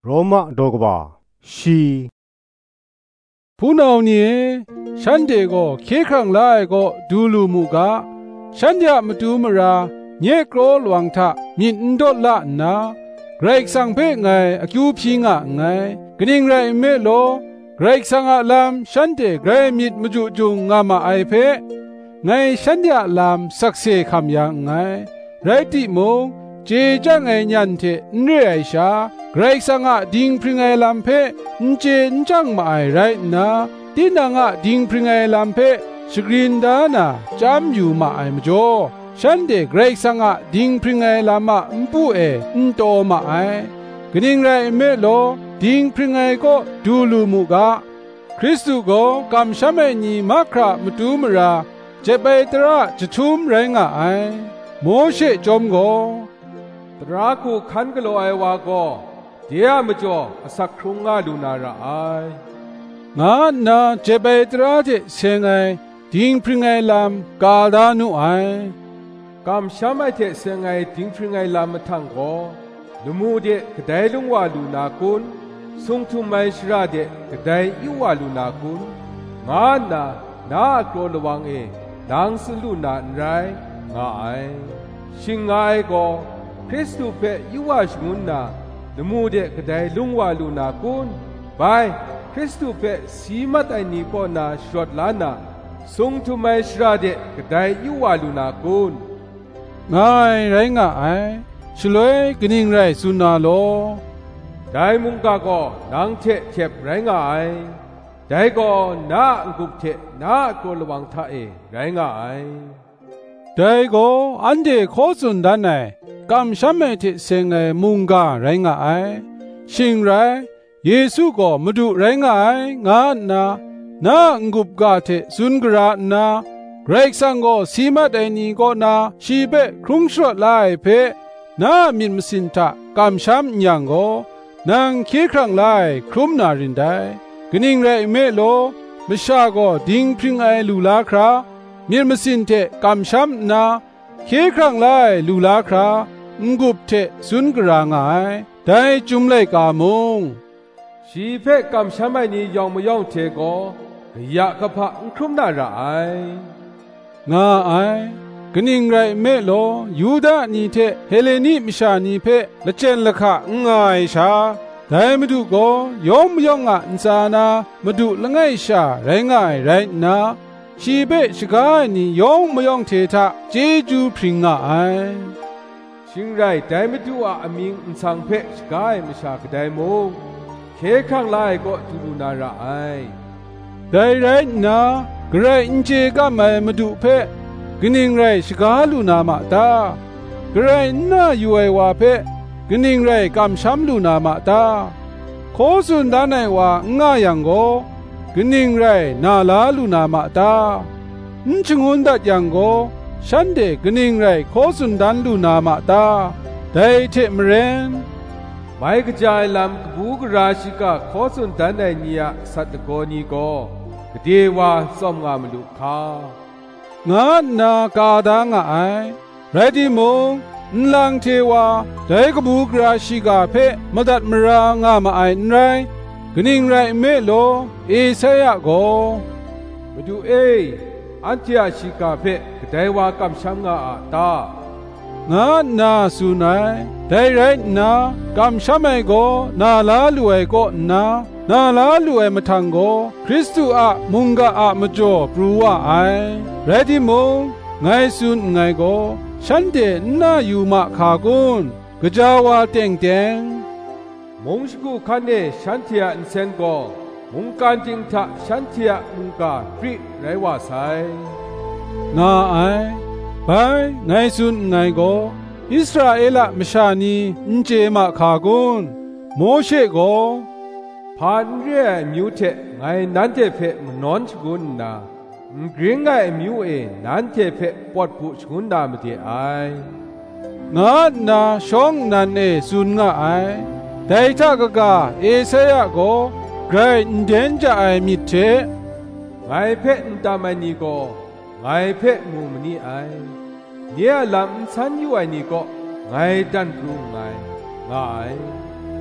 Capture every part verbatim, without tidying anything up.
โรมาดอกบาชีผู้นานี่ฉันเด็กก็เคครั้งไล่ก็ดูลูมุกะฉันอยากมาดูมราเนกโรหลวงทะมินดอลละนะเกรกสังเพไงอคิวพิงะไงกนิ่งไรเมโลเกรกสังอาลามฉันเด็กเกรมิดมจุจุงงามาไอเพไงฉันอยากลามสักเซคำยังไงไรติมงเจจังไงยันเทนเรไอชาเกรกสังอาดิงพริงไอลามเพนเจนจังมาไอไรนะตินังอาดิงพริงไอลามเพสกรีนดานาจำอยู่มาไอมจ่อฉันเด็กเกรกสังอาดิงพริงไอลามาอุปูเออุนโตมาไอกนิ่งไรเมโลดิงพริงไอก็ดูลูมุกะคริสตุก็กำชัมเอนีมาครามาดูมราเจเปตระจะทุ่มแรงไอโมเชจอมก็ตรากูขันกโลไอวาก็เดียมจ่อสักครุงงาดูนาระไองานาเจเปตระเจเซงไอดิงพริงไอลามกาดานุไอกำช้ำไอเทเสงไงดิงพริงไงลามทังก็ลมูเดกไดลุงวาลูนากุนทรงทุไมชราเดกไดยูวาลูนากุนงานานาโกรลวังเอนางสลูนาไรงาไอชิงไงก็คริสตุเปยูวาชมุนนาลมูเดกไดลุงวาลูนากุนไปคริสตุเปสีมัดไอนีปอนาชดลานาทรงทุไมชราเดกไดยูวาลูนากุนง่ายไรงะไอชลวยกนิ่งไรสุนาโลได้มุงกาก็นางเทเทบไรงะไอได้ก็นาอังกุบเทนาโกลวังทะเอไรงะไอได้ก็อันเดขอสุนดานไอกำชัมเมทิเซงไอมุงกาไรงะไอชิงไรเยซูก็มาดูไรงะไองานานาอังกุบกาเทสุนกรานาเกรกสังก็สีมัดไอนีก็นาชีเปครุงชดไลเพนามินมสินทะกำช้ำยังก็นางเคครั้งไลครุมนารินได้กนิ่งไรเมโลมชาก็ดิงพริงไอลูลาครามินมสินเทกำช้ำนาเคครั้งไลลูลาครางกุบเทสุนกรางไอได้จุมไลกามงชีเปกำช้ำไอนียองมยองเทก็อยากกะพะครุมนาระไองาไอกนิ่งไรเมโลยูดานีเทเฮเลนีมิชานีเพละเจนละคะงายชาได้มาดูก็ยอมยองอ่ะอินซานามาดูละไงชาไรง่ายไรนะชีเปชกายนี่ยอมมยองเททะเจจูพริงอ่ะไอชิงไรได้มาดูอ่ะอมิงอินสังเพชกายมิชากได้มงเคข้างไลก็ดูดูนาระไอได้ไรนะกระไรอินเจก็ไม่มาดูเพกนิ่งไรสกาลูนามาตากระไรน่าอยู่ไอวาเพกนิ่งไรกำช้ำลูนามาตาขอสุนดานไอว่าง่ายังโกกนิ่งไรนาลาลูนามาตาอินชงุนดัดยังโกฉันเดกนิ่งไรขอสุนดานลูนามาตาได้เทมเรนไม่กระจายลำกบูกราชิกาขอสุนดานไอเนียสัตโกนีโกเดวาสมงามลุคางานนากาดางไอไรดิมงนลังเทวาได้กบูกราชิกาเพมดัดมรางามาไอไรกนิ่งไรเมโลเอเซยะโกมาดูเออันเทียชิกาเพกไดวากำชัมงาอาตางานนาสุนัยได้ไรนากำชัมไอโกนาลาลุไอโกนานาลาลูเอมทังโกคริสตูอะมุงกะอะมจ่อปรูวะไอเรดิมงไงซุนไงโกฉันเดน่าอยู่มาขากุนกะจาวาเต็งเต็งมงสกุคันเนฉันเทียอินเซนโกมุงกันจิงทะฉันเทียมุงกาฟรีไรวาไซงาไอไปไงซุนไงโกอิสราเอลมชานีอินเจมาขากุนโมเชโกผ่านเรียมิวเทไงนันเทเพมนอนชกุนนากริงไงมิวเอนันเทเพปอดปุชกุนนามเทไองานาชองนันเอซุนงาไอแต่ถ้ากะกะเอเซยะโกไกรอินเดนจะไอมิเทไงเพนตามานีโกไงเพมูมนีไอเนียลำสันยูไอนีโกไงดันกรุงไงไงก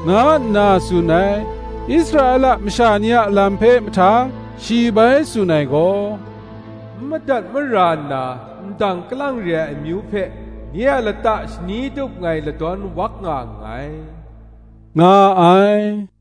งานาสุนัยอิสราเอลมชาเนียลำเพมทาชีใบสุนัยก็มดัดมรานาดังกลางเรียมิวเพเนี่ยละตาชนีดุกไงละดอนวักงาไงงาไอ